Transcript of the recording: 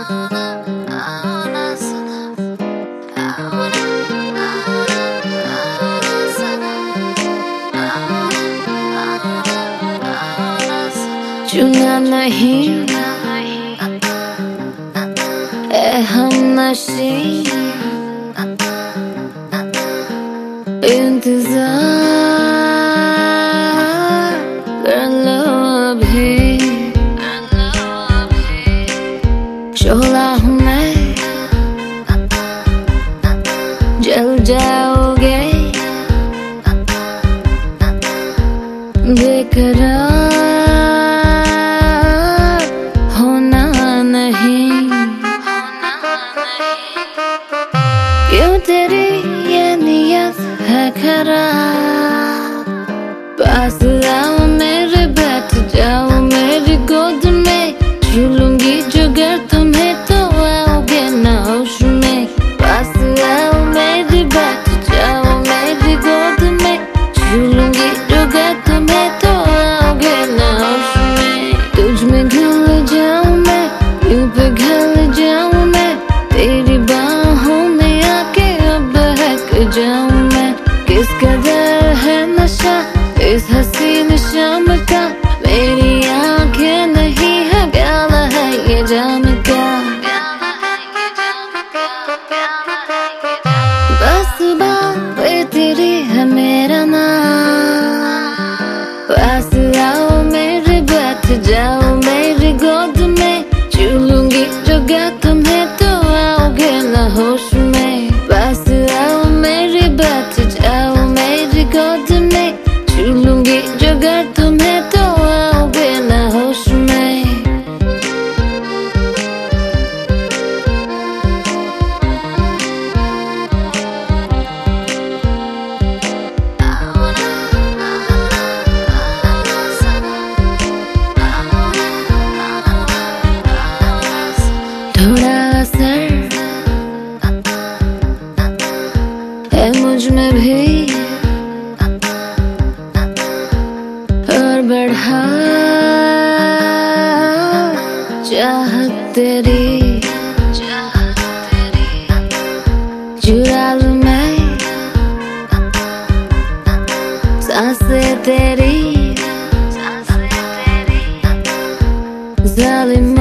चुना नहीं ए हमनशी इंतजार कर लो अभी। शोला हूँ मैं, जल जाओगे बेकरार होना नहीं। क्यों तेरी ये नियत है खराब? पास आओ मेरे, बैठ जाओ मेरी गोद में, छू लूंगी जुगर तुम्हें तो आओगे ना होश में। पास आओ मेरी, बैठ जाओ मेरी गोद में, छू लूंगी जुगर तुम्हें तो आओगे ना होश में। तुझ में घुल जाऊं मैं, यूं पिघल जाऊं मैं, तेरी बाहों में आके अब बहक जाऊं मैं। किस कदर है नशा इस हसीन शाम का, मेरी आंखें नहीं है प्याला है ये जाम का। बस बात पे तेरी है मेरा नाम, पास आओ मेरे, बैठ जाओ मेरी गोद में, छू लूंगी जगह तुम्हें तो आओगे ना होश में। पास आओ मेरे, बैठ जाओ मेरी गोद में, छू लूंगी जगह तुम्हें तो आओगे ना होश में। थोड़ा असर है मुझ में भी और बढ़ा चाहत तेरी। चुरा लूं मैं सांसें तेरी, जालिम